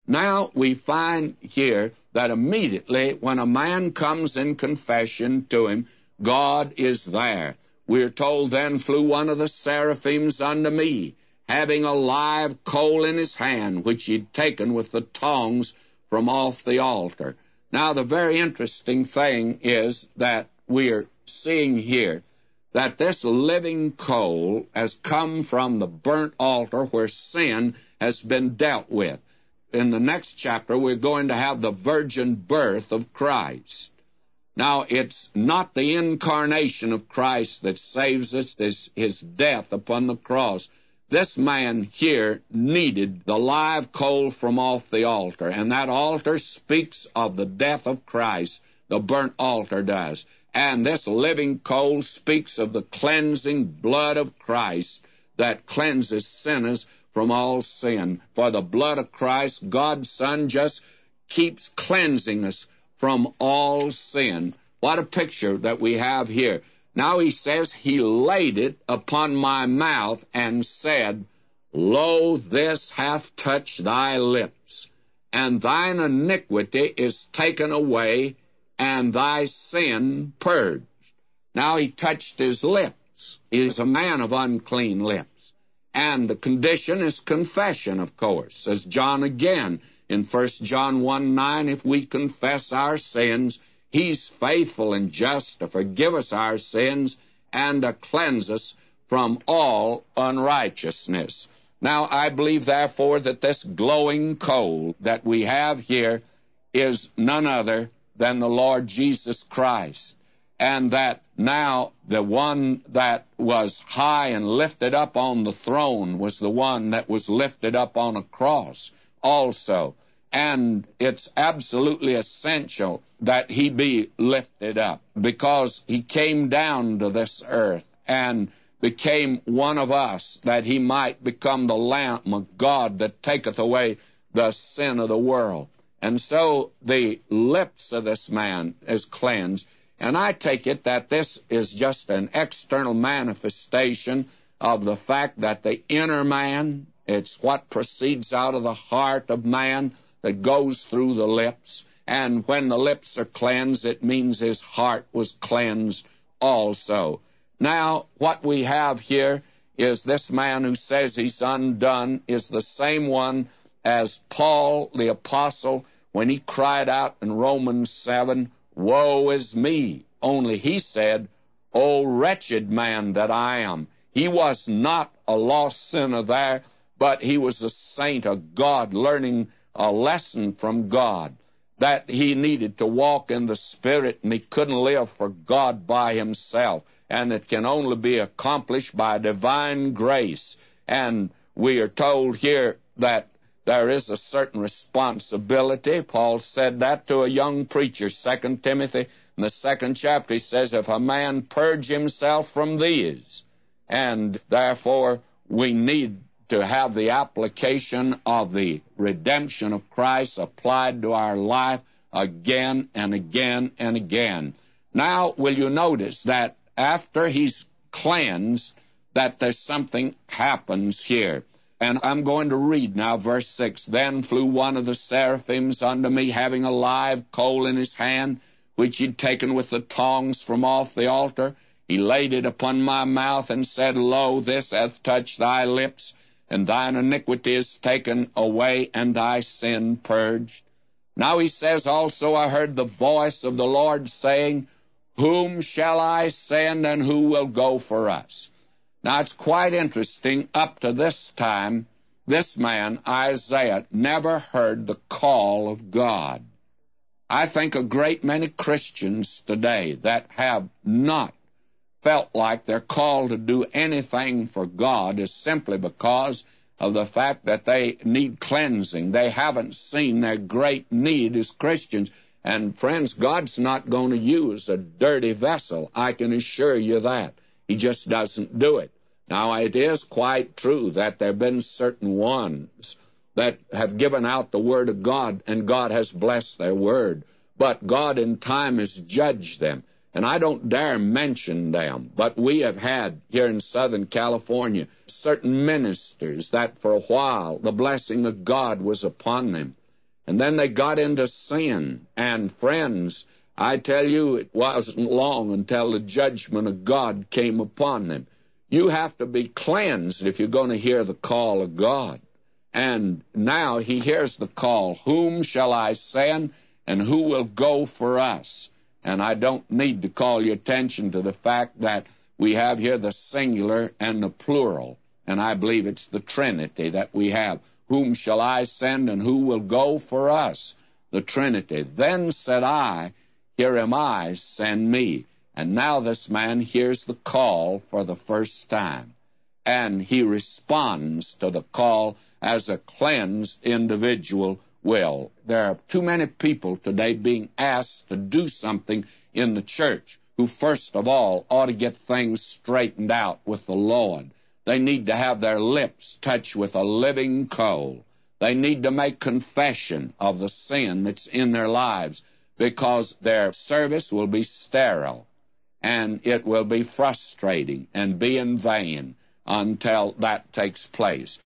Now we find here that immediately when a man comes in confession to him, God is there. We're told, then flew one of the seraphims unto me, having a live coal in his hand, which he'd taken with the tongs from off the altar. Now the very interesting thing is that we're seeing here that this living coal has come from the burnt altar where sin has been dealt with. In the next chapter, we're going to have the virgin birth of Christ. Now, it's not the incarnation of Christ that saves us, it's his death upon the cross. This man here needed the live coal from off the altar, and that altar speaks of the death of Christ, the burnt altar does. And this living coal speaks of the cleansing blood of Christ that cleanses sinners from all sin. For the blood of Christ, God's Son, just keeps cleansing us from all sin. What a picture that we have here. Now he says, he laid it upon my mouth and said, Lo, this hath touched thy lips, and thine iniquity is taken away, and thy sin purged. Now he touched his lips. He is a man of unclean lips. And the condition is confession, of course. Says John again in 1 John 1:9, if we confess our sins, he's faithful and just to forgive us our sins and to cleanse us from all unrighteousness. Now, I believe, therefore, that this glowing coal that we have here is none other than the Lord Jesus Christ, and that now the one that was high and lifted up on the throne was the one that was lifted up on a cross also. And it's absolutely essential that he be lifted up, because he came down to this earth and became one of us, that he might become the Lamb of God that taketh away the sin of the world. And so the lips of this man is cleansed. And I take it that this is just an external manifestation of the fact that the inner man, it's what proceeds out of the heart of man that goes through the lips. And when the lips are cleansed, it means his heart was cleansed also. Now, what we have here is this man who says he's undone is the same one as Paul the apostle when he cried out in Romans 7, Woe is me! Only he said, O wretched man that I am. He was not a lost sinner there, but he was a saint of God, learning a lesson from God, that he needed to walk in the Spirit, and he couldn't live for God by himself, and it can only be accomplished by divine grace. And we are told here that there is a certain responsibility. Paul said that to a young preacher, 2 Timothy, in the 2nd chapter. He says, if a man purge himself from these, and therefore we need to have the application of the redemption of Christ applied to our life again and again and again. Now, will you notice that after he's cleansed, that there's something happens here? And I'm going to read now verse 6. Then flew one of the seraphims unto me, having a live coal in his hand, which he'd taken with the tongs from off the altar. He laid it upon my mouth and said, Lo, this hath touched thy lips, and thine iniquity is taken away, and thy sin purged. Now he says also, I heard the voice of the Lord saying, Whom shall I send, and who will go for us? Now, it's quite interesting. Up to this time, this man, Isaiah, never heard the call of God. I think a great many Christians today that have not felt like they're called to do anything for God is simply because of the fact that they need cleansing. They haven't seen their great need as Christians. And friends, God's not going to use a dirty vessel. I can assure you that. He just doesn't do it. Now, it is quite true that there have been certain ones that have given out the Word of God, and God has blessed their Word. But God in time has judged them. And I don't dare mention them, but we have had here in Southern California certain ministers that for a while the blessing of God was upon them. And then they got into sin. And friends, I tell you, it wasn't long until the judgment of God came upon them. You have to be cleansed if you're going to hear the call of God. And now he hears the call, whom shall I send, and who will go for us? And I don't need to call your attention to the fact that we have here the singular and the plural. And I believe it's the Trinity that we have. Whom shall I send, and who will go for us? The Trinity. Then said I, here am I, send me. And now this man hears the call for the first time. And he responds to the call as a cleansed individual will. There are too many people today being asked to do something in the church who first of all ought to get things straightened out with the Lord. They need to have their lips touched with a living coal. They need to make confession of the sin that's in their lives, because their service will be sterile, and it will be frustrating and be in vain until that takes place.